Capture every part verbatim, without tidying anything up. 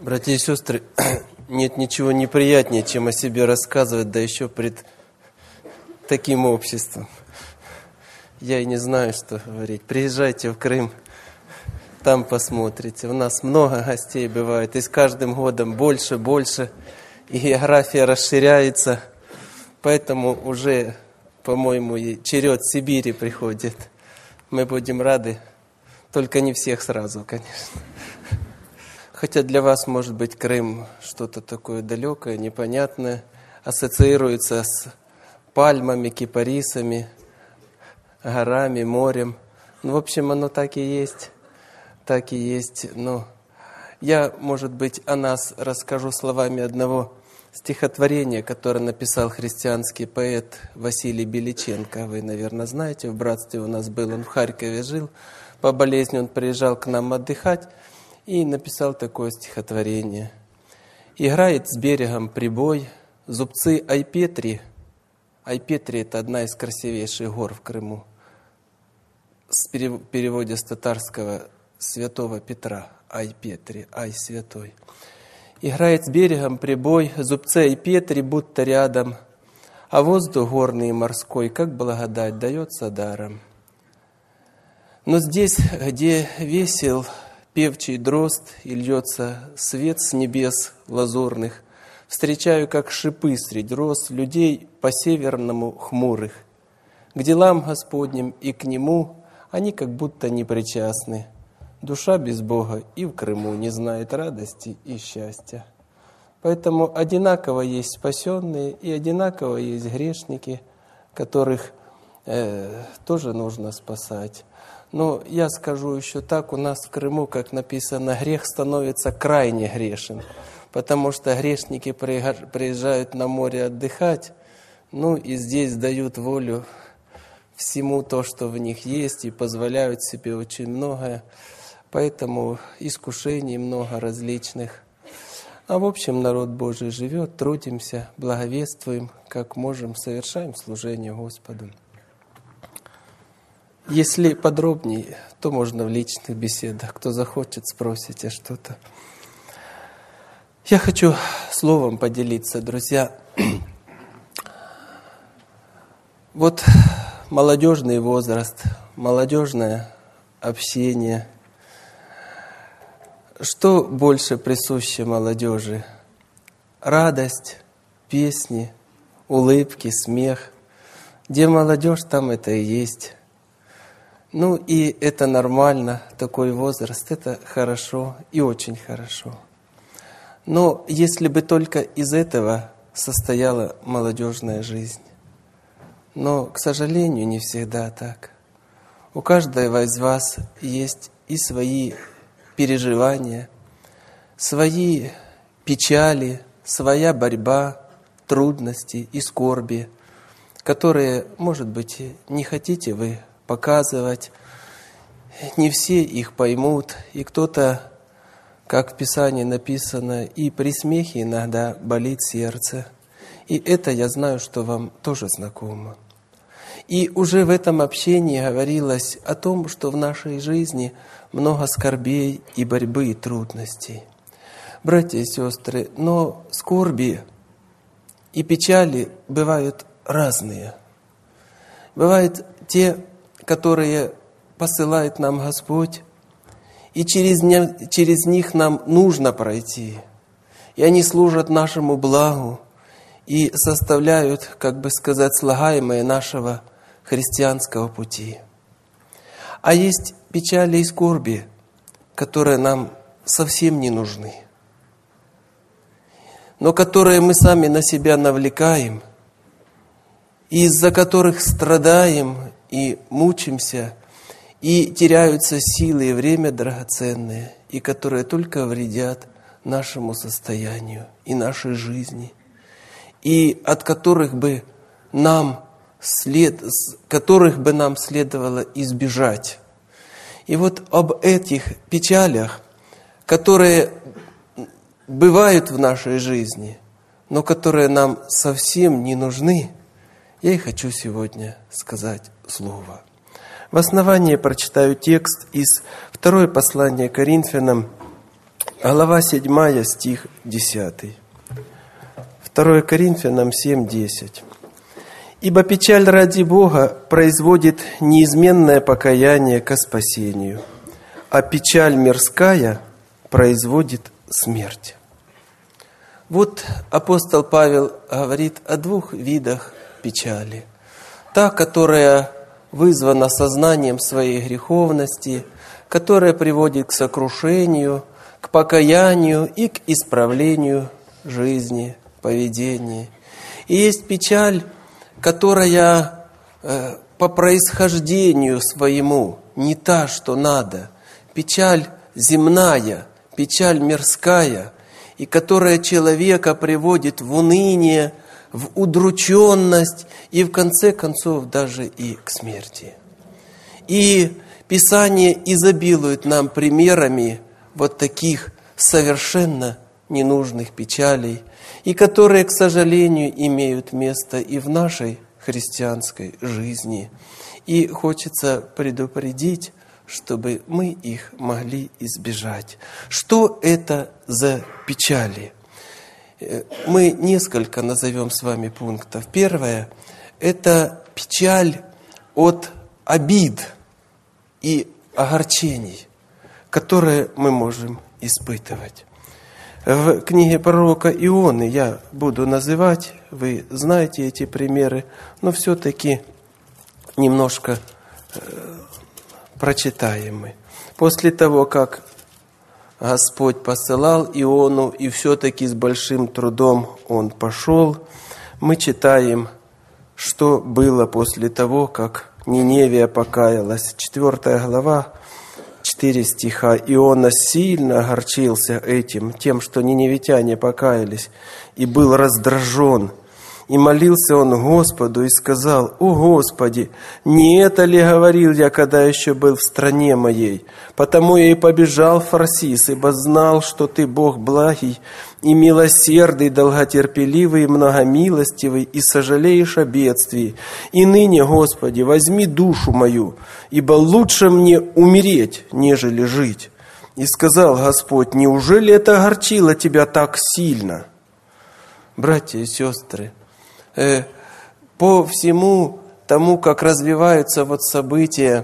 Братья и сестры, нет ничего неприятнее, чем о себе рассказывать, да еще пред таким обществом. Я и не знаю, что говорить. Приезжайте в Крым, там посмотрите. У нас много гостей бывает, и с каждым годом больше, больше. И география расширяется, поэтому уже, по-моему, и черед Сибири приходит. Мы будем рады, только не всех сразу, конечно. Хотя для вас, может быть, Крым что-то такое далекое, непонятное, ассоциируется с пальмами, кипарисами, горами, морем. Ну, в общем, оно так и есть, так и есть. Но я, может быть, о нас расскажу словами одного стихотворения, которое написал христианский поэт Василий Беличенко. Вы, наверное, знаете, в братстве у нас был, он в Харькове жил. По болезни он приезжал к нам отдыхать и написал такое стихотворение. «Играет с берегом прибой, зубцы Айпетри». Айпетри – это одна из красивейших гор в Крыму. В переводе с татарского святого Петра. Айпетри, Ай святой. Играет с берегом прибой, зубцы Айпетри будто рядом, а воздух горный и морской, как благодать, дается даром. Но здесь, где весел певчий дрозд и льется свет с небес лазурных, встречаю, как шипы средь роз, людей по-северному хмурых. К делам Господним и к Нему они как будто не причастны. Душа без Бога и в Крыму не знает радости и счастья. Поэтому одинаково есть спасенные и одинаково есть грешники, которых э, тоже нужно спасать. Но я скажу еще так, у нас в Крыму, как написано, грех становится крайне грешен, потому что грешники приезжают на море отдыхать, ну и здесь дают волю всему то, что в них есть, и позволяют себе очень многое. Поэтому искушений много различных. А в общем, народ Божий живет, трудимся, благовествуем, как можем, совершаем служение Господу. Если подробнее, то можно в личных беседах. Кто захочет, спросите что-то. Я хочу словом поделиться, друзья. Вот молодежный возраст, молодежное общение. Что больше присуще молодежи? Радость, песни, улыбки, смех. Где молодежь, там это и есть. Ну и это нормально, такой возраст, это хорошо и очень хорошо. Но если бы только из этого состояла молодежная жизнь. Но, к сожалению, не всегда так. У каждого из вас есть и свои переживания, свои печали, своя борьба, трудности и скорби, которые, может быть, не хотите вы показывать, не все их поймут, и кто-то, как в Писании написано, и при смехе иногда болит сердце. И это я знаю, что вам тоже знакомо. И уже в этом общении говорилось о том, что в нашей жизни много скорбей и борьбы и трудностей. Братья и сестры, но скорби и печали бывают разные. Бывают те, которые посылает нам Господь, и через, не, через них нам нужно пройти. И они служат нашему благу и составляют, как бы сказать, слагаемое нашего христианского пути. А есть печали и скорби, которые нам совсем не нужны, но которые мы сами на себя навлекаем, и из-за которых страдаем и мучимся, и теряются силы и время драгоценные, и которые только вредят нашему состоянию и нашей жизни, и от которых бы нам, след, которых бы нам следовало избежать. И вот об этих печалях, которые бывают в нашей жизни, но которые нам совсем не нужны, я и хочу сегодня сказать слово. В основании прочитаю текст из второго послания Коринфянам, глава седьмая, стих десятый. второе Коринфянам семь, десять. «Ибо печаль ради Бога производит неизменное покаяние ко спасению, а печаль мирская производит смерть». Вот апостол Павел говорит о двух видах печали. Та, которая вызвана сознанием своей греховности, которая приводит к сокрушению, к покаянию и к исправлению жизни, поведения. И есть печаль, которая э, по происхождению своему не та, что надо. Печаль земная, печаль мирская, и которая человека приводит в уныние, в удрученность и в конце концов даже и к смерти. И Писание изобилует нам примерами вот таких совершенно ненужных печалей, и которые, к сожалению, имеют место и в нашей христианской жизни. И хочется предупредить, чтобы мы их могли избежать. Что это за печали? Мы несколько назовем с вами пунктов. Первое – это печаль от обид и огорчений, которые мы можем испытывать. В книге пророка Ионы я буду называть, вы знаете эти примеры, но все-таки немножко э, прочитаем мы. После того, как Господь посылал Иону, и все-таки с большим трудом он пошел, мы читаем, что было после того, как Ниневия покаялась. Четвертая глава, четыре стиха. Иона сильно огорчился этим, тем, что ниневитяне покаялись, и был раздражен. И молился он Господу и сказал: «О Господи, не это ли говорил я, когда еще был в стране моей? Потому я и побежал в Фарсис, ибо знал, что Ты Бог благий и милосердный, долготерпеливый и многомилостивый, и сожалеешь о бедствии. И ныне, Господи, возьми душу мою, ибо лучше мне умереть, нежели жить». И сказал Господь: «Неужели это огорчило тебя так сильно?» Братья и сестры, по всему тому, как развиваются вот события,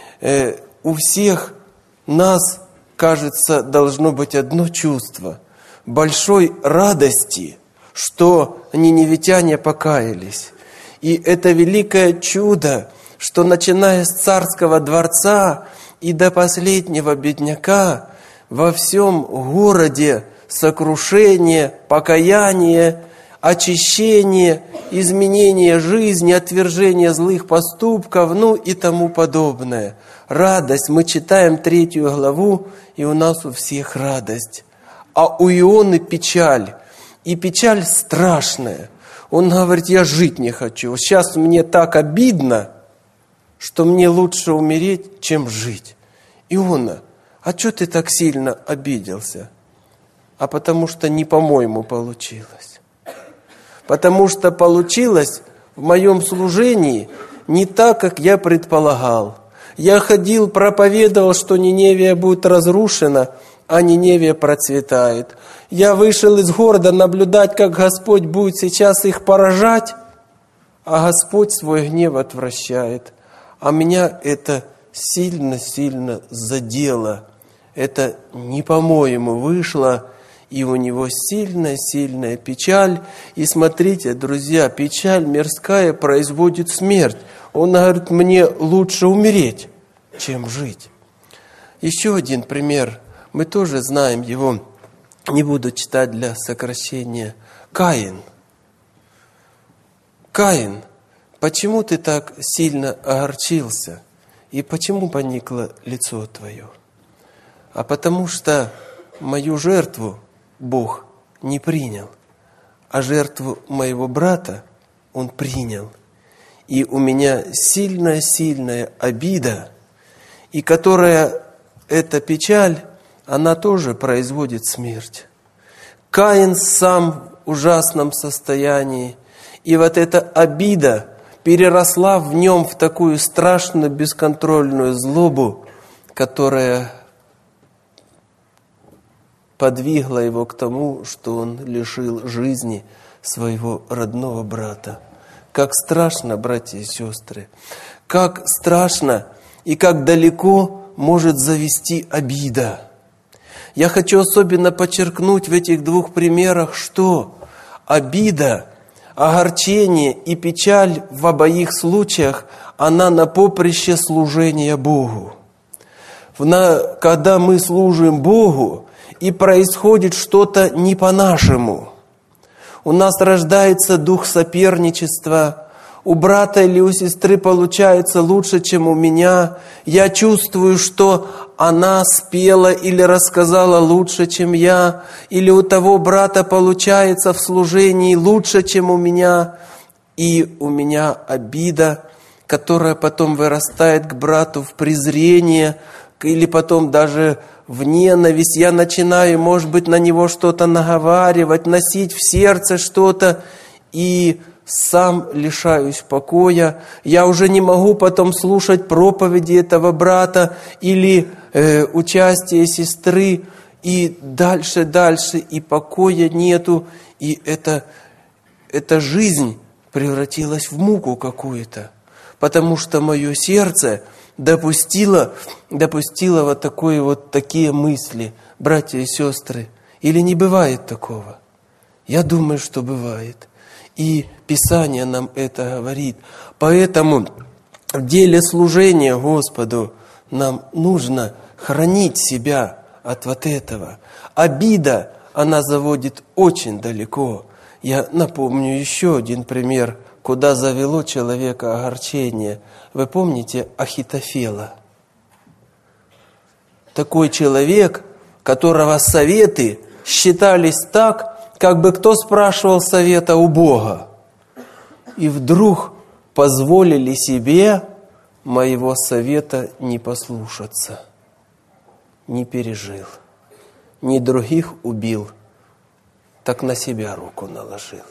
у всех нас, кажется, должно быть одно чувство – большой радости, что ниневитяне покаялись. И это великое чудо, что начиная с царского дворца и до последнего бедняка во всем городе сокрушение, покаяние, очищение, изменение жизни, отвержение злых поступков, ну и тому подобное. Радость. Мы читаем третью главу, и у нас у всех радость. А у Ионы печаль. И печаль страшная. Он говорит: я жить не хочу. Сейчас мне так обидно, что мне лучше умереть, чем жить. Иона, а что ты так сильно обиделся? А потому что не по-моему получилось. Потому что получилось в моем служении не так, как я предполагал. Я ходил, проповедовал, что Ниневия будет разрушена, а Ниневия процветает. Я вышел из города наблюдать, как Господь будет сейчас их поражать, а Господь свой гнев отвращает. А меня это сильно-сильно задело. Это не по-моему вышло. И у него сильная-сильная печаль. И смотрите, друзья, печаль мирская производит смерть. Он говорит: мне лучше умереть, чем жить. Еще один пример. Мы тоже знаем его. Не буду читать для сокращения. Каин. Каин, почему ты так сильно огорчился? И почему поникло лицо твое? А потому что мою жертву Бог не принял, а жертву моего брата Он принял. И у меня сильная-сильная обида, и которая, эта печаль, она тоже производит смерть. Каин сам в ужасном состоянии, и вот эта обида переросла в нем в такую страшную бесконтрольную злобу, которая подвигло его к тому, что он лишил жизни своего родного брата. Как страшно, братья и сестры, как страшно и как далеко может завести обида. Я хочу особенно подчеркнуть в этих двух примерах, что обида, огорчение и печаль в обоих случаях, она на поприще служения Богу. Когда мы служим Богу, и происходит что-то не по-нашему, у нас рождается дух соперничества, у брата или у сестры получается лучше, чем у меня, я чувствую, что она спела или рассказала лучше, чем я, или у того брата получается в служении лучше, чем у меня, и у меня обида, которая потом вырастает к брату в презрение, или потом даже в ненависть. Я начинаю, может быть, на него что-то наговаривать, носить в сердце что-то, и сам лишаюсь покоя. Я уже не могу потом слушать проповеди этого брата или э, участие сестры, и дальше, дальше, и покоя нету, и это, эта жизнь превратилась в муку какую-то, потому что мое сердце допустило, допустило вот, такое, вот такие мысли, братья и сестры. Или не бывает такого? Я думаю, что бывает. И Писание нам это говорит. Поэтому в деле служения Господу нам нужно хранить себя от вот этого. Обида, она заводит очень далеко. Я напомню еще один пример, куда завело человека огорчение. Вы помните Ахитофела? Такой человек, которого советы считались так, как бы кто спрашивал совета у Бога. И вдруг позволили себе моего совета не послушаться. Не пережил. Не других убил, так на себя руку наложил.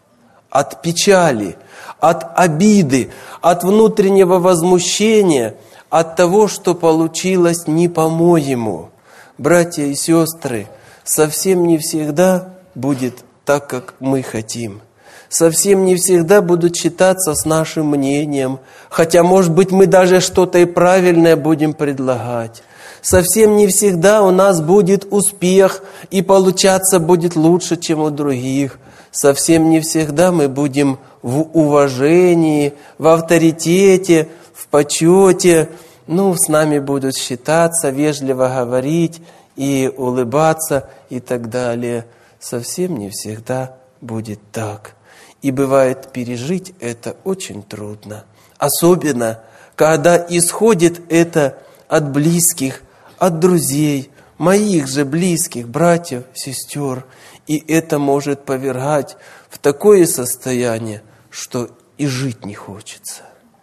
От печали, от обиды, от внутреннего возмущения, от того, что получилось не по-моему. Братья и сестры, совсем не всегда будет так, как мы хотим. Совсем не всегда будут считаться с нашим мнением, хотя, может быть, мы даже что-то и правильное будем предлагать. Совсем не всегда у нас будет успех, и получаться будет лучше, чем у других. Совсем не всегда мы будем в уважении, в авторитете, в почете. Ну, с нами будут считаться, вежливо говорить и улыбаться и так далее. Совсем не всегда будет так. И бывает, пережить это очень трудно. Особенно, когда исходит это от близких, от друзей, моих же близких, братьев, сестер. И это может повергать в такое состояние, что и жить не хочется.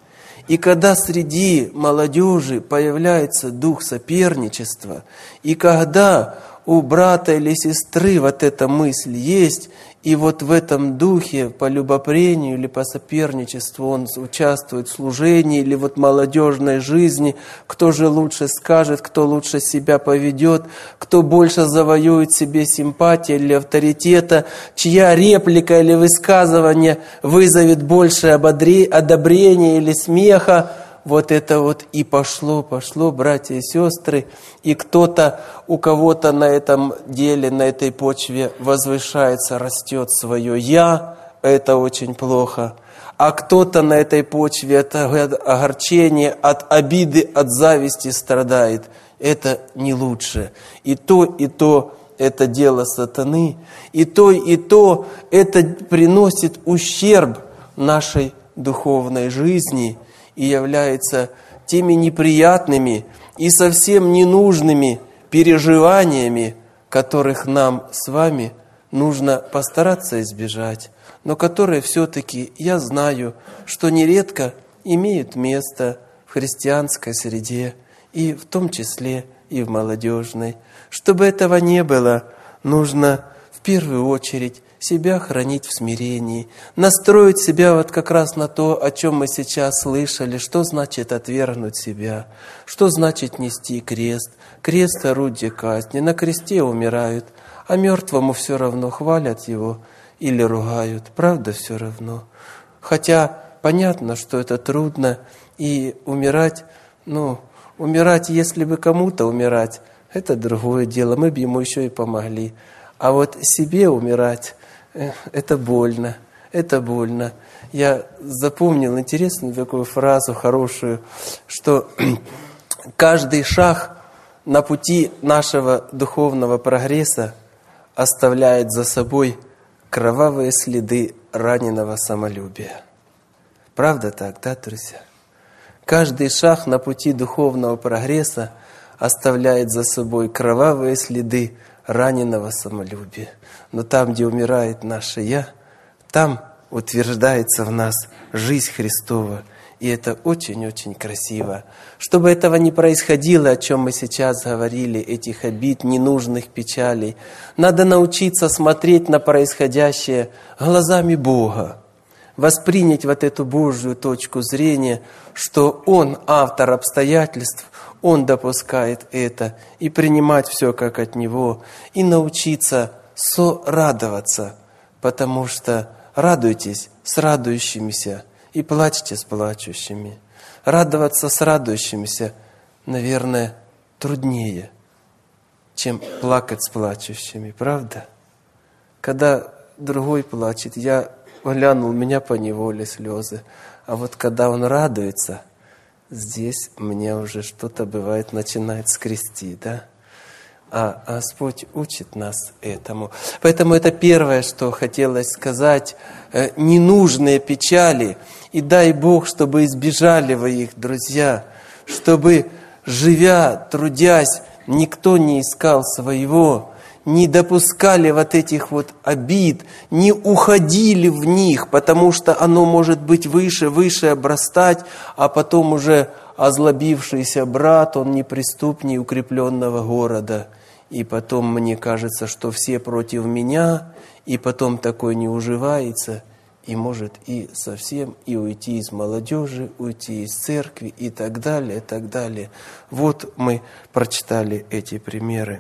И когда среди молодежи появляется дух соперничества, и когда у брата или сестры вот эта мысль есть, и вот в этом духе по любопрению или по соперничеству он участвует в служении или вот молодежной жизни, кто же лучше скажет, кто лучше себя поведет, кто больше завоюет себе симпатии или авторитета, чья реплика или высказывание вызовет больше одобрения или смеха. Вот это вот и пошло, пошло, братья и сестры, и кто-то, у кого-то на этом деле, на этой почве возвышается, растет свое «я», это очень плохо. А кто-то на этой почве от огорчения, от обиды, от зависти страдает, это не лучше. И то, и то это дело сатаны, и то, и то это приносит ущерб нашей духовной жизни, и является теми неприятными и совсем ненужными переживаниями, которых нам с вами нужно постараться избежать, но которые все-таки, я знаю, что нередко имеют место в христианской среде, и в том числе и в молодежной. Чтобы этого не было, нужно в первую очередь себя хранить в смирении, настроить себя вот как раз на то, о чем мы сейчас слышали, что значит отвергнуть себя, что значит нести крест. Крест – орудие казни, на кресте умирают, а мертвому все равно хвалят его или ругают, правда все равно. Хотя понятно, что это трудно, и умирать, ну, умирать, если бы кому-то умирать, это другое дело, мы бы ему еще и помогли. А вот себе умирать, это больно, это больно. Я запомнил интересную такую фразу хорошую, что каждый шаг на пути нашего духовного прогресса оставляет за собой кровавые следы раненого самолюбия. Правда так, да, друзья? Каждый шаг на пути духовного прогресса оставляет за собой кровавые следы раненого самолюбия. Но там, где умирает наше «я», там утверждается в нас жизнь Христова. И это очень-очень красиво. Чтобы этого не происходило, о чем мы сейчас говорили, этих обид, ненужных печалей, надо научиться смотреть на происходящее глазами Бога. Воспринять вот эту Божью точку зрения, что Он автор обстоятельств, Он допускает это, и принимать все как от Него, и научиться сорадоваться, потому что радуйтесь с радующимися и плачьте с плачущими. Радоваться с радующимися, наверное, труднее, чем плакать с плачущими, правда? Когда другой плачет, я глянул, у меня поневоле слезы. А вот когда он радуется, здесь мне уже что-то бывает начинает скрести, да? А Господь учит нас этому. Поэтому это первое, что хотелось сказать. Ненужные печали. И дай Бог, чтобы избежали вы их, друзья. Чтобы, живя, трудясь, никто не искал своего, не допускали вот этих вот обид, не уходили в них, потому что оно может быть выше, выше обрастать, а потом уже озлобившийся брат, он не преступнее укрепленного города. И потом мне кажется, что все против меня, и потом такой не уживается, и может и совсем и уйти из молодежи, уйти из церкви и так далее, и так далее. Вот мы прочитали эти примеры.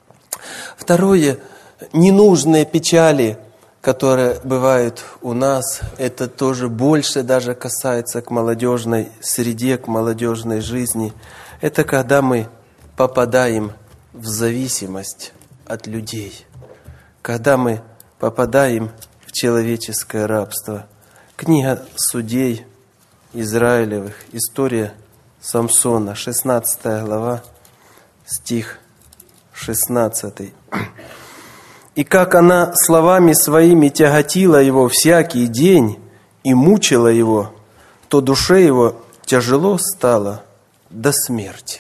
Второе, ненужные печали, которые бывают у нас, это тоже больше даже касается к молодежной среде, к молодежной жизни. Это когда мы попадаем в зависимость от людей, когда мы попадаем в человеческое рабство. Книга Судей Израилевых, история Самсона, шестнадцатая глава, стих шестнадцатый. «И как она словами своими тяготила его всякий день и мучила его, то душе его тяжело стало до смерти».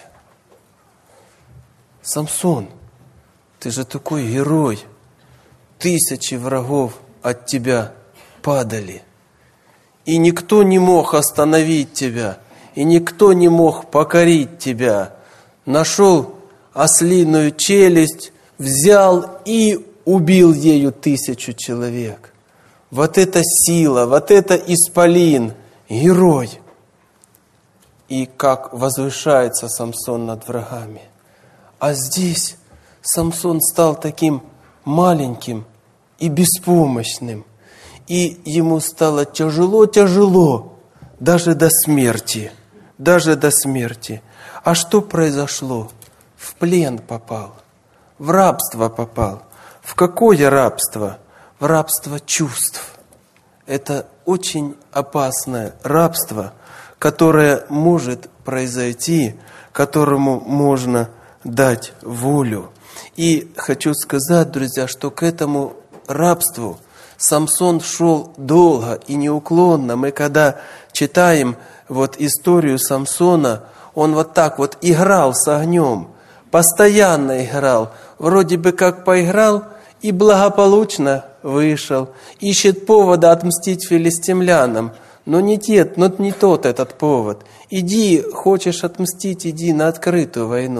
Самсон, ты же такой герой. Тысячи врагов от тебя падали. И никто не мог остановить тебя, и никто не мог покорить тебя. Нашел ослиную челюсть, взял и убил ею тысячу человек. Вот это сила, вот это исполин, герой. И как возвышается Самсон над врагами. А здесь Самсон стал таким маленьким и беспомощным. И ему стало тяжело-тяжело, даже до смерти. Даже до смерти. А что произошло? В плен попал, в рабство попал. В какое рабство? В рабство чувств. Это очень опасное рабство, которое может произойти, которому можно дать волю. И хочу сказать, друзья, что к этому рабству Самсон шел долго и неуклонно. Мы когда читаем вот историю Самсона, он вот так вот играл с огнем, постоянно играл. Вроде бы как поиграл и благополучно вышел. Ищет повода отмстить филистимлянам. Но не, те, но не тот этот повод. Иди, хочешь отмстить, иди на открытую войну.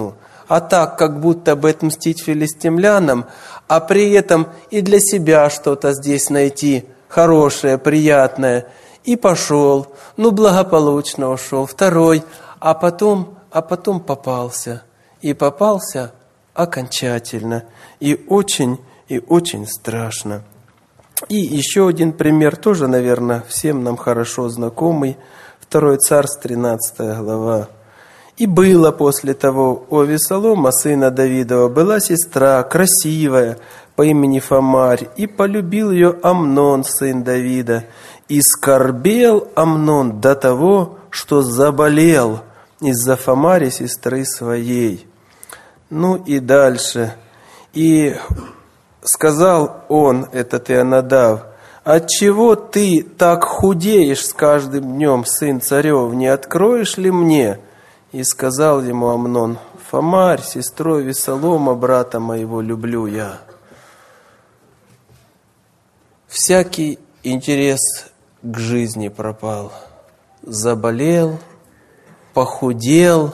а так, как будто бы отмстить филистимлянам, а при этом и для себя что-то здесь найти хорошее, приятное. И пошел, ну благополучно ушел. Второй, а потом, а потом попался. И попался окончательно. И очень, и очень страшно. И еще один пример, тоже, наверное, всем нам хорошо знакомый. Второй Царств, тринадцатая глава. «И было после того у Авесолома, сына Давидова, была сестра, красивая, по имени Фамарь, и полюбил ее Амнон, сын Давида. И скорбел Амнон до того, что заболел из-за Фамари, сестры своей». Ну и дальше. «И сказал он, этот Ионадав: отчего ты так худеешь с каждым днем, сын царев, не откроешь ли мне? И сказал ему Амнон: Фамарь, сестру Авесолома, брата моего, люблю я». Всякий интерес к жизни пропал. Заболел, похудел,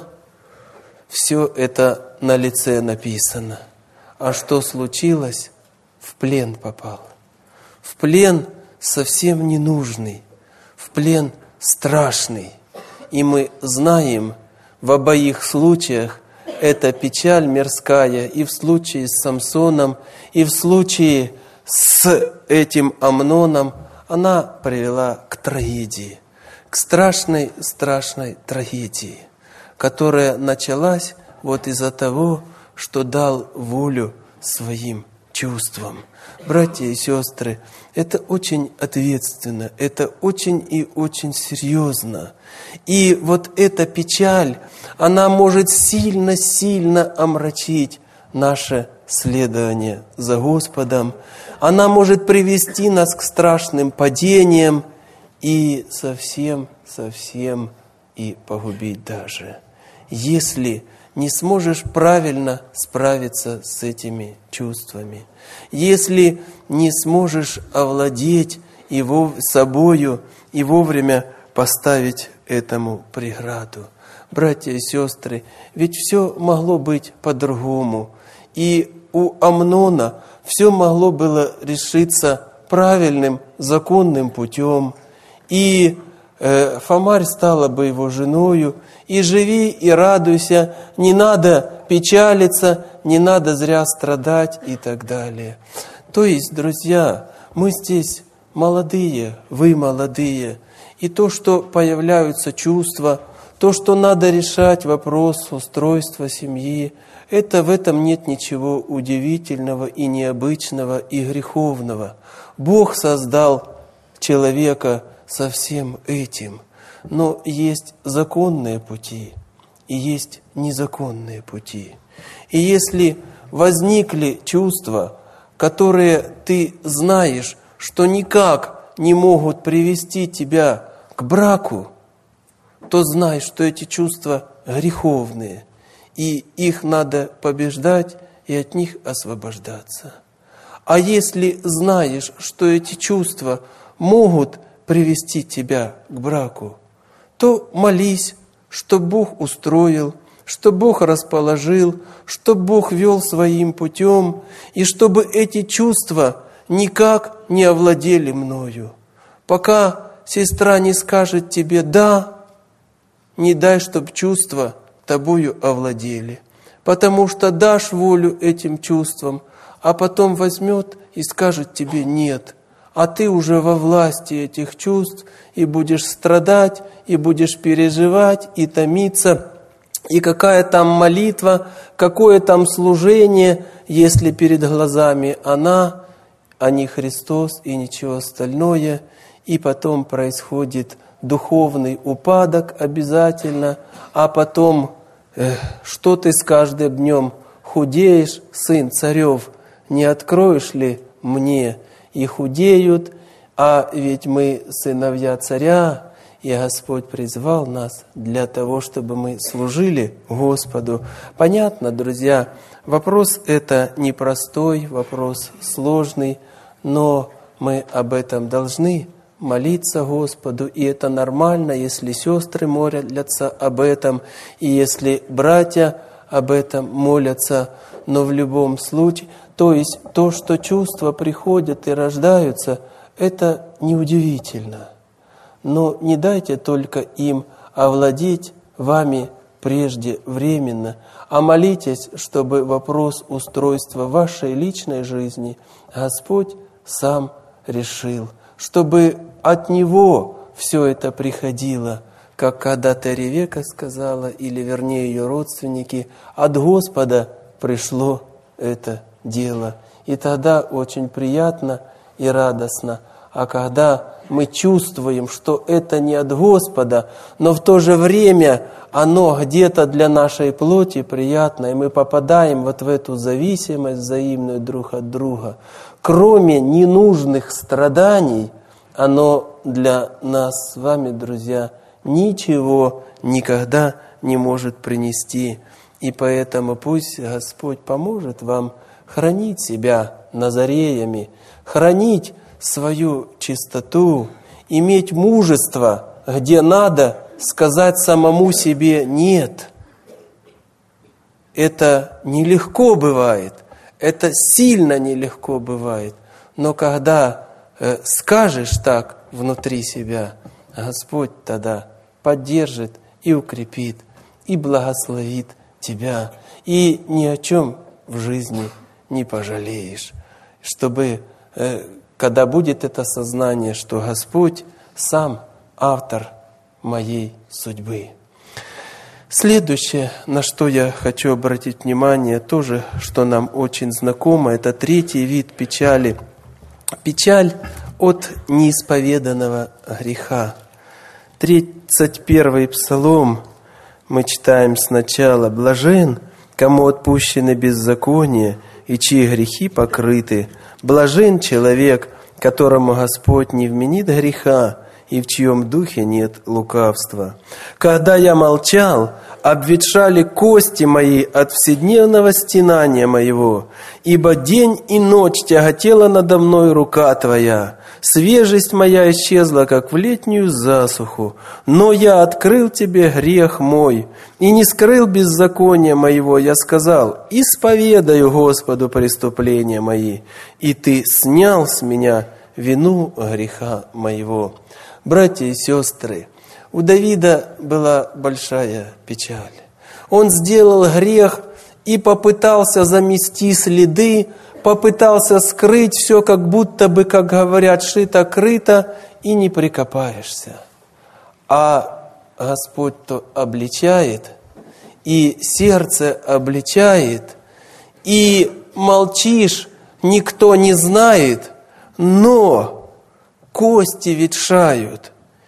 все это на лице написано. А что случилось? В плен попал. В плен совсем ненужный, в плен страшный. И мы знаем, в обоих случаях это печаль мирская, и в случае с Самсоном, и в случае с этим Амноном, она привела к трагедии, к страшной, страшной трагедии, которая началась вот из-за того, что дал волю своим чувствам. Братья и сестры, это очень ответственно, это очень и очень серьезно. И вот эта печаль, она может сильно-сильно омрачить наше следование за Господом. Она может привести нас к страшным падениям и совсем-совсем и погубить даже, если не сможешь правильно справиться с этими чувствами, если не сможешь овладеть его собою и вовремя поставить этому преграду. Братья и сестры, ведь все могло быть по-другому. И у Амнона все могло было решиться правильным, законным путем. И э, Фамарь стала бы его женою. И живи, и радуйся, не надо печалиться, не надо зря страдать и так далее. То есть, друзья, мы здесь молодые, вы молодые. И то, что появляются чувства, то, что надо решать вопрос устройства семьи, это в этом нет ничего удивительного и необычного и греховного. Бог создал человека со всем этим. Но есть законные пути и есть незаконные пути. И если возникли чувства, которые ты знаешь, что никак не могут привести тебя к браку, то знай, что эти чувства греховные, и их надо побеждать и от них освобождаться. А если знаешь, что эти чувства могут привести тебя к браку, то молись, что Бог устроил, что Бог расположил, что Бог вел своим путем, и чтобы эти чувства никак не овладели мною. Пока сестра не скажет тебе «да», не дай, чтоб чувства тобою овладели. Потому что дашь волю этим чувствам, а потом возьмет и скажет тебе «нет». А ты уже во власти этих чувств и будешь страдать, и будешь переживать, и томиться. И какая там молитва, какое там служение, если перед глазами она, а не Христос и ничего остальное. И потом происходит духовный упадок обязательно, а потом, эх, что ты с каждым днем худеешь, сын царев, не откроешь ли мне? И худеют, а ведь мы сыновья царя, и Господь призвал нас для того, чтобы мы служили Господу. Понятно, друзья, вопрос это непростой, вопрос сложный, но мы об этом должны молиться Господу, и это нормально, если сестры молятся об этом, и если братья об этом молятся, но в любом случае, то есть то, что чувства приходят и рождаются, это неудивительно. Но не дайте только им овладеть вами преждевременно, а молитесь, чтобы вопрос устройства вашей личной жизни Господь сам решил, чтобы от Него все это приходило, как когда-то Ревека сказала, или вернее ее родственники, от Господа пришло это дело. И тогда очень приятно и радостно. А когда мы чувствуем, что это не от Господа, но в то же время оно где-то для нашей плоти приятно, и мы попадаем вот в эту зависимость взаимную друг от друга, кроме ненужных страданий, оно для нас с вами, друзья, ничего никогда не может принести. И поэтому пусть Господь поможет вам хранить себя назареями, хранить свою чистоту, иметь мужество, где надо сказать самому себе «нет». Это нелегко бывает, это сильно нелегко бывает. Но когда э, скажешь так внутри себя, Господь тогда поддержит и укрепит, и благословит тебя. И ни о чем в жизни не пожалеешь. Чтобы, э, когда будет это сознание, что Господь сам автор моей судьбы. Следующее, на что я хочу обратить внимание, тоже, что нам очень знакомо, это третий вид печали. Печаль от неисповеданного греха. тридцать первый Псалом мы читаем сначала: «Блажен, кому отпущены беззакония, и чьи грехи покрыты. Блажен человек, которому Господь не вменит греха, и в чьем духе нет лукавства. Когда я молчал, обветшали кости мои от вседневного стенания моего, ибо день и ночь тяготела надо мной рука Твоя. Свежесть моя исчезла, как в летнюю засуху, но я открыл Тебе грех мой и не скрыл беззакония моего. Я сказал: исповедаю Господу преступления мои, и Ты снял с меня вину греха моего». Братья и сестры, у Давида была большая печаль. Он сделал грех и попытался замести следы, попытался скрыть все, как будто бы, как говорят, шито-крыто, и не прикопаешься. А Господь то обличает, и сердце обличает, и молчишь, никто не знает, но кости ветшают,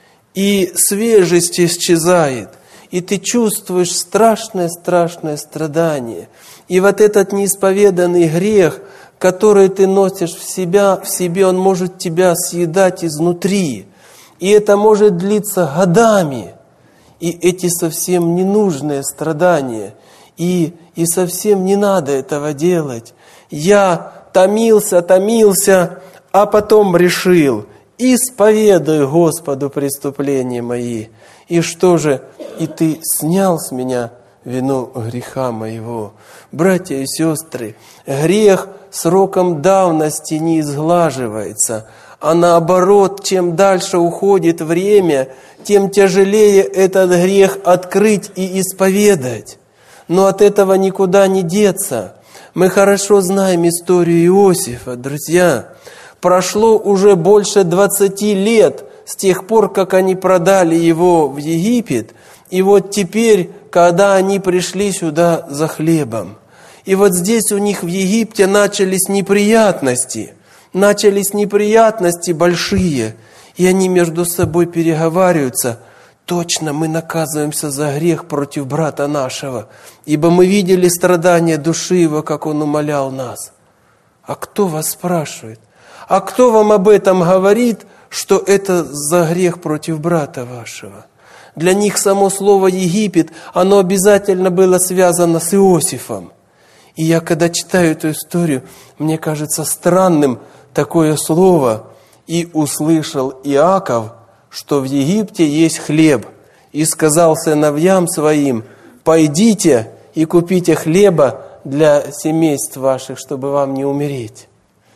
и свежесть исчезает, и ты чувствуешь страшное-страшное страдание. И вот этот неисповеданный грех, который ты носишь в себя, в себе, он может тебя съедать изнутри. И это может длиться годами. И эти совсем ненужные страдания. И, и совсем не надо этого делать. Я томился, томился, а потом решил: исповедую Господу преступления мои. И что же? И Ты снял с меня вину греха моего. Братья и сестры, грех сроком давности не изглаживается, а наоборот, чем дальше уходит время, тем тяжелее этот грех открыть и исповедать. Но от этого никуда не деться. Мы хорошо знаем историю Иосифа, друзья. Прошло уже больше двадцати лет с тех пор, как они продали его в Египет. И вот теперь, когда они пришли сюда за хлебом. И вот здесь у них в Египте начались неприятности. Начались неприятности большие. И они между собой переговариваются: точно мы наказываемся за грех против брата нашего, ибо мы видели страдания души его, как он умолял нас. А кто вас спрашивает? А кто вам об этом говорит, что это за грех против брата вашего? Для них само слово «Египет», оно обязательно было связано с Иосифом. И я, когда читаю эту историю, мне кажется странным такое слово: «И услышал Иаков, что в Египте есть хлеб, и сказал сыновьям своим: пойдите и купите хлеба для семейств ваших, чтобы вам не умереть.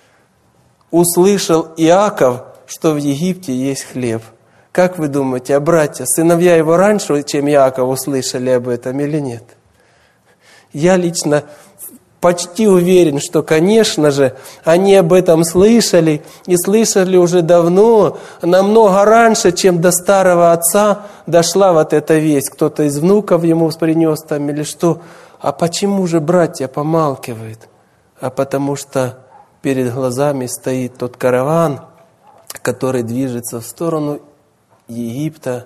Услышал Иаков, что в Египте есть хлеб. Как вы думаете, а братья, сыновья его раньше, чем Иаков, услышали об этом или нет? Я лично почти уверен, что, конечно же, они об этом слышали, и слышали уже давно, намного раньше, чем до старого отца дошла вот эта весть. Кто-то из внуков ему принес там или что. А почему же братья помалкивают? А потому что перед глазами стоит тот караван, который движется в сторону Египта,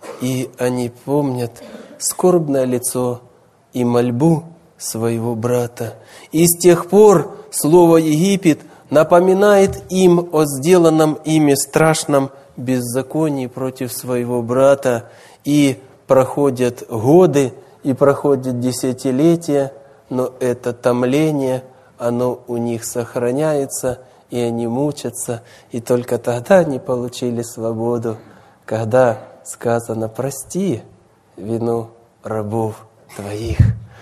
и они помнят скорбное лицо и мольбу своего брата. И с тех пор слово «Египет» напоминает им о сделанном ими страшном беззаконии против своего брата. И проходят годы, и проходят десятилетия, но это томление, оно у них сохраняется, и они мучатся. И только тогда они получили свободу, когда сказано «прости вину рабов твоих».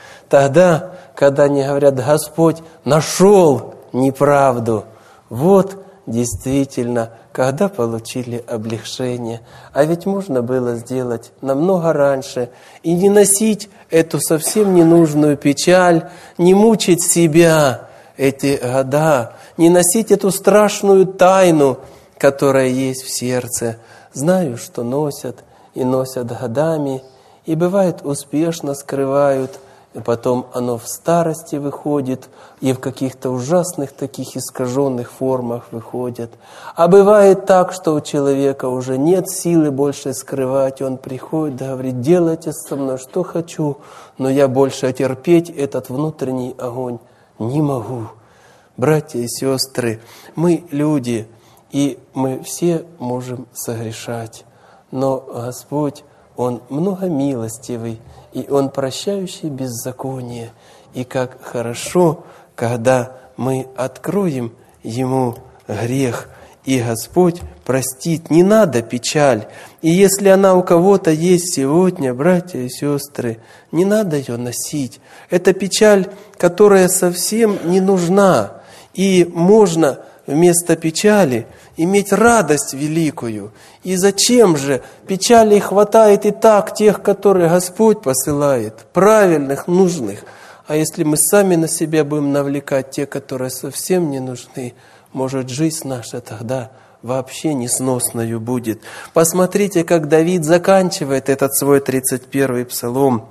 Тогда, когда они говорят «Господь нашел неправду», вот действительно, когда получили облегчение. А ведь можно было сделать намного раньше и не носить эту совсем ненужную печаль, не мучить себя эти года, не носить эту страшную тайну, которая есть в сердце. Знаю, что носят и носят годами, и бывает успешно скрывают, и потом оно в старости выходит, и в каких-то ужасных таких искаженных формах выходит. А бывает так, что у человека уже нет силы больше скрывать, он приходит и говорит: делайте со мной что хочу, но я больше терпеть этот внутренний огонь не могу. Братья и сестры, мы люди, и мы все можем согрешать, но Господь, Он многомилостивый, и Он прощающий беззаконие. И как хорошо, когда мы откроем Ему грех, и Господь простит. Не надо печаль. И если она у кого-то есть сегодня, братья и сестры, не надо ее носить. Это печаль, которая совсем не нужна. И можно вместо печали иметь радость великую. И зачем же? Печали хватает и так тех, которые Господь посылает, правильных, нужных. А если мы сами на себя будем навлекать те, которые совсем не нужны, может, жизнь наша тогда вообще несносной будет. Посмотрите, как Давид заканчивает этот свой тридцать первый псалом.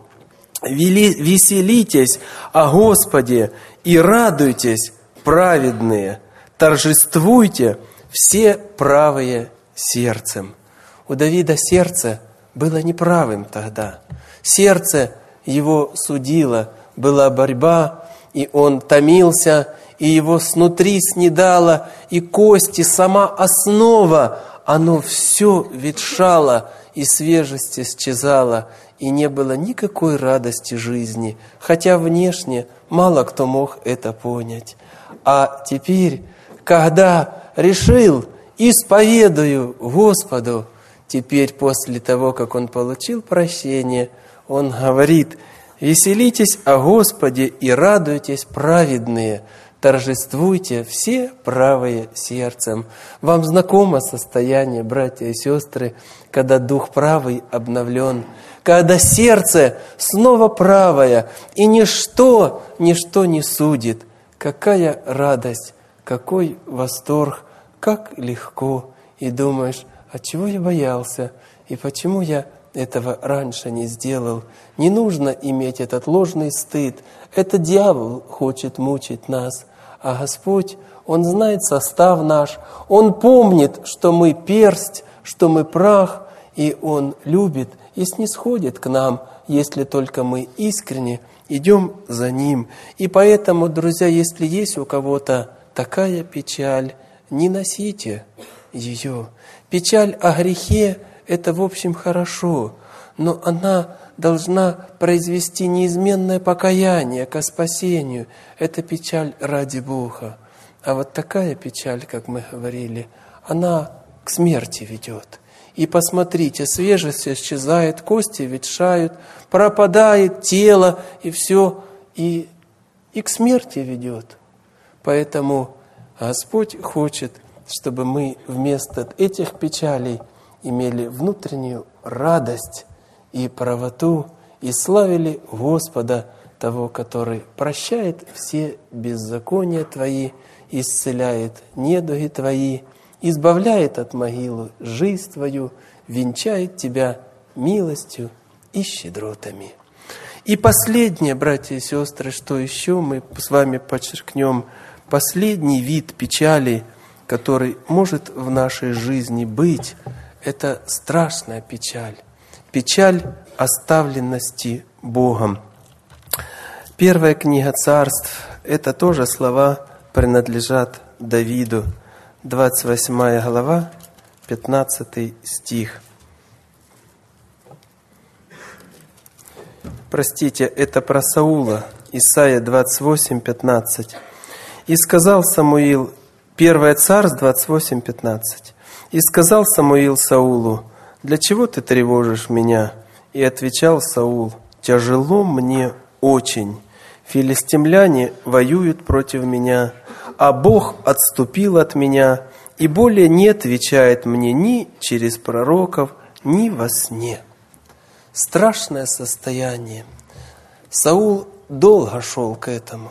«Веселитесь о Господе и радуйтесь, праведные, торжествуйте все правые сердцем». У Давида сердце было неправым тогда. Сердце его судило, была борьба, и он томился, и его снутри снедало, и кости, сама основа, оно все ветшало, и свежесть исчезала, и не было никакой радости жизни, хотя внешне мало кто мог это понять. А теперь, когда решил, исповедую Господу, теперь после того, как он получил прощение, он говорит: «Веселитесь о Господе и радуйтесь, праведные, торжествуйте все правые сердцем». Вам знакомо состояние, братья и сестры, когда дух правый обновлен, когда сердце снова правое, и ничто, ничто не судит. Какая радость, какой восторг, как легко. И думаешь: а чего я боялся? И почему я этого раньше не сделал? Не нужно иметь этот ложный стыд. Это дьявол хочет мучить нас. А Господь, Он знает состав наш. Он помнит, что мы персть, что мы прах. И Он любит и снисходит к нам, если только мы искренне идем за Ним. И поэтому, друзья, если есть у кого-то такая печаль, не носите ее. Печаль о грехе – это, в общем, хорошо, но она должна произвести неизменное покаяние ко спасению. Это печаль ради Бога. А вот такая печаль, как мы говорили, она к смерти ведет. И посмотрите, свежесть исчезает, кости ветшают, пропадает тело, и все, и, и к смерти ведет. Поэтому Господь хочет, чтобы мы вместо этих печалей имели внутреннюю радость и правоту, и славили Господа, того, который прощает все беззакония Твои, исцеляет недуги Твои, избавляет от могилы жизнь Твою, венчает Тебя милостью и щедротами. И последнее, братья и сестры, что еще мы с вами подчеркнем, последний вид печали, который может в нашей жизни быть, это страшная печаль. Печаль оставленности Богом. Первая книга Царств, это тоже слова принадлежат Давиду. двадцать восьмая глава, пятнадцатый стих. Простите, это про Саула. Исайя двадцать восемь, пятнадцать. «И сказал Самуил», первое Царств двадцать восемь, пятнадцать. «И сказал Самуил Саулу: для чего ты тревожишь меня? И отвечал Саул: тяжело мне очень. Филистимляне воюют против меня, а Бог отступил от меня, и более не отвечает мне ни через пророков, ни во сне». Страшное состояние. Саул долго шел к этому.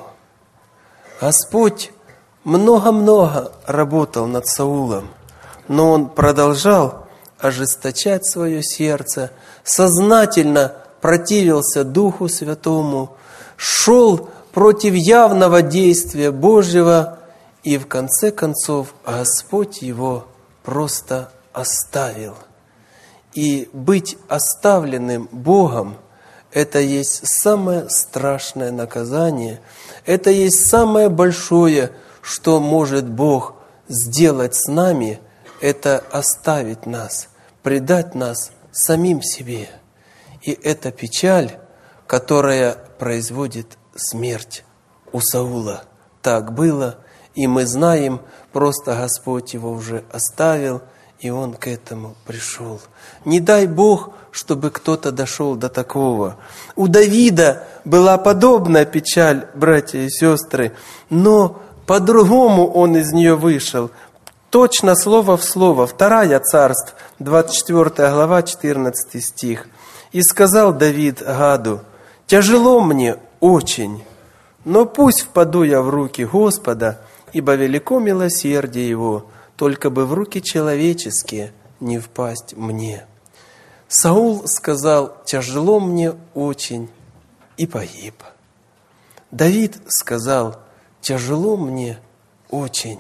Господь много-много работал над Саулом, но он продолжал ожесточать свое сердце, сознательно противился Духу Святому, шел против явного действия Божьего, и в конце концов Господь его просто оставил. И быть оставленным Богом – это есть самое страшное наказание, это есть самое большое, что может Бог сделать с нами, это оставить нас, предать нас самим себе. И это печаль, которая производит смерть. У Саула так было, и мы знаем, просто Господь его уже оставил, и он к этому пришел. Не дай Бог, чтобы кто-то дошел до такого. У Давида была подобная печаль, братья и сестры, но по-другому он из нее вышел. Точно слово в слово. Вторая Царств, двадцать четвёртая глава, четырнадцатый стих. «И сказал Давид Гаду: тяжело мне очень, но пусть впаду я в руки Господа, ибо велико милосердие Его, только бы в руки человеческие не впасть мне». Саул сказал: тяжело мне очень, и погиб. Давид сказал: тяжело мне очень,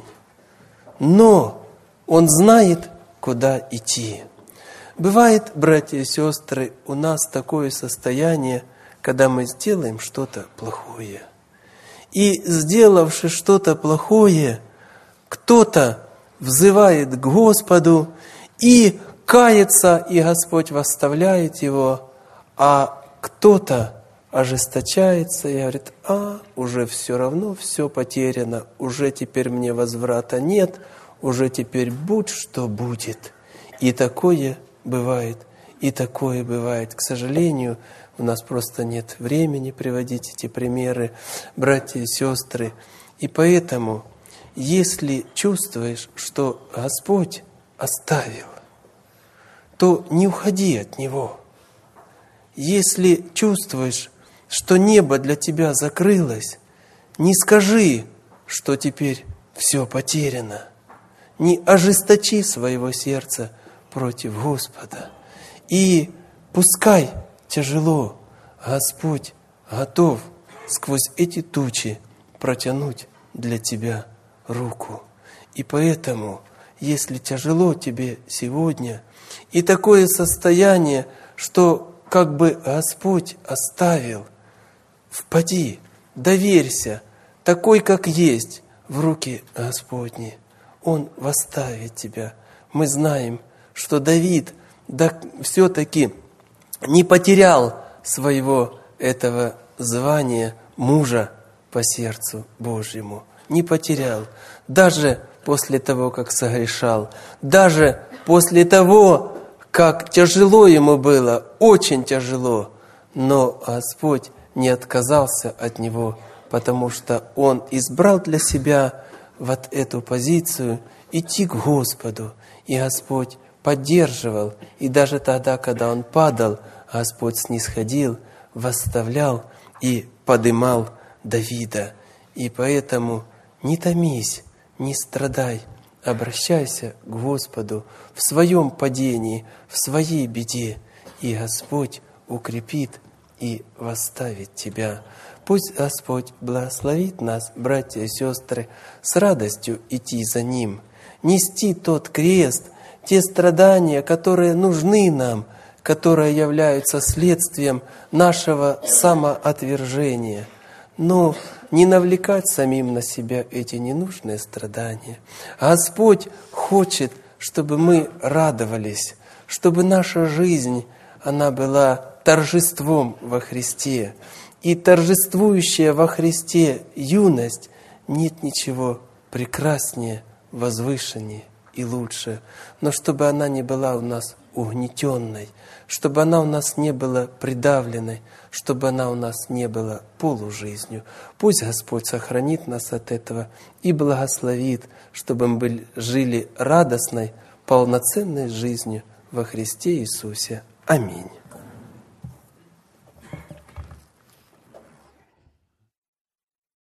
но он знает, куда идти. Бывает, братья и сестры, у нас такое состояние, когда мы сделаем что-то плохое. И, сделавши что-то плохое, кто-то взывает к Господу и кается, и Господь восставляет его, а кто-то ожесточается и говорит: а, уже все равно все потеряно, уже теперь мне возврата нет, уже теперь будь что будет. И такое бывает, и такое бывает. К сожалению, у нас просто нет времени приводить эти примеры, братья и сестры. И поэтому, если чувствуешь, что Господь оставил, то не уходи от Него. Если чувствуешь, что небо для тебя закрылось, не скажи, что теперь все потеряно. Не ожесточи своего сердца против Господа. И пускай тяжело, Господь готов сквозь эти тучи протянуть для тебя руку. И поэтому, если тяжело тебе сегодня, и такое состояние, что как бы Господь оставил, впади, доверься, такой, как есть, в руки Господни. Он восставит тебя. Мы знаем, что Давид да, все-таки не потерял своего этого звания мужа по сердцу Божьему. Не потерял. Даже после того, как согрешал. Даже после того, как тяжело ему было, очень тяжело, но Господь не отказался от него, потому что он избрал для себя вот эту позицию идти к Господу. И Господь поддерживал, и даже тогда, когда он падал, Господь снисходил, восставлял и подымал Давида. И поэтому не томись, не страдай, обращайся к Господу в своем падении, в своей беде, и Господь укрепит и восставит тебя. Пусть Господь благословит нас, братья и сестры, с радостью идти за Ним, нести тот крест, те страдания, которые нужны нам, которые являются следствием нашего самоотвержения. Но не навлекать самим на себя эти ненужные страдания. Господь хочет, чтобы мы радовались, чтобы наша жизнь, она была торжеством во Христе. И торжествующая во Христе юность, нет ничего прекраснее, возвышеннее и лучше. Но чтобы она не была у нас угнетенной, чтобы она у нас не была придавленной, чтобы она у нас не была полужизнью. Пусть Господь сохранит нас от этого и благословит, чтобы мы жили радостной, полноценной жизнью во Христе Иисусе. Аминь.